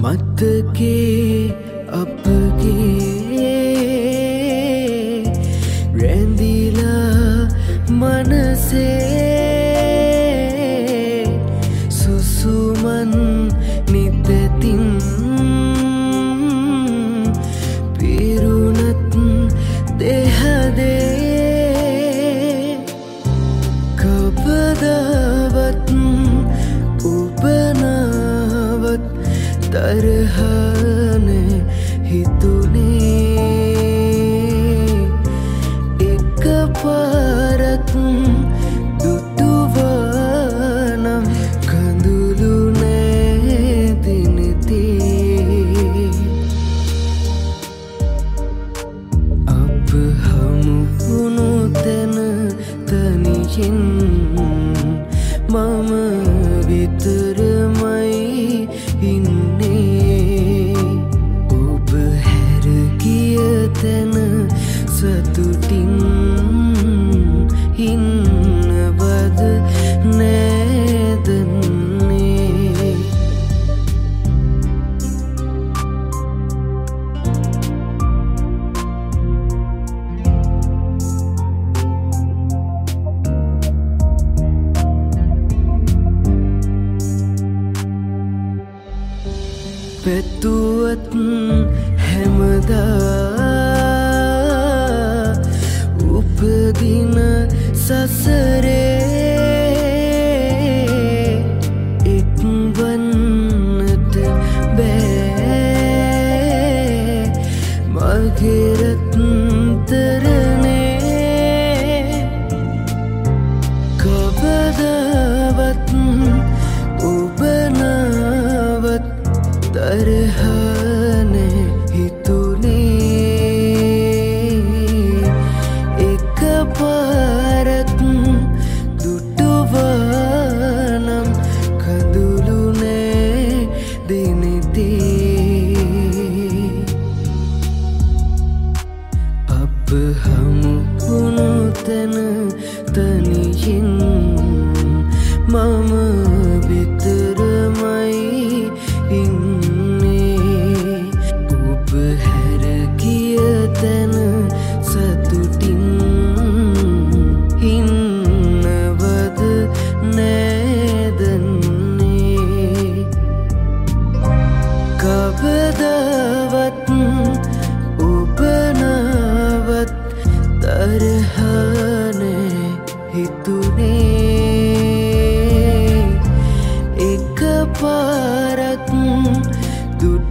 මතකේ අපගේ රැඳිලා මනසේ සුසුමන් නිතතින් පිරුණත් දෙහදේ කවදාවත් ඔබනාවත් තරහන හිතුනේ එක පාරක් දුටුවානම් කඳුළු නැදිනතේ අප හමු වුණු තැන තනියෙන් මම විතරමයි ඉන්නේ ඔබ හැර ගිය තැන සතුටින් ඉන්නවද නැදන්නේ පැතුවත් හැමදා උපදින සසරේ එක්වන්නට බෑ මගේ රත්තරනේ කවදාවත් ඔබනාවත් තරහන හිතුනේ එක පාරක් දුටුවානම් කඳුළු නැදිනතේ අප හමු වුණු තැන තනියෙන් මම විතරමයි ඉන්නේ ඔබ හැර ගිය තැන සතුටින් ඉන්නවද නැදන්නේ කවදාවත් ඔබනාවත් තරහන හිතුනේ එක පාරක් දුටුවානම්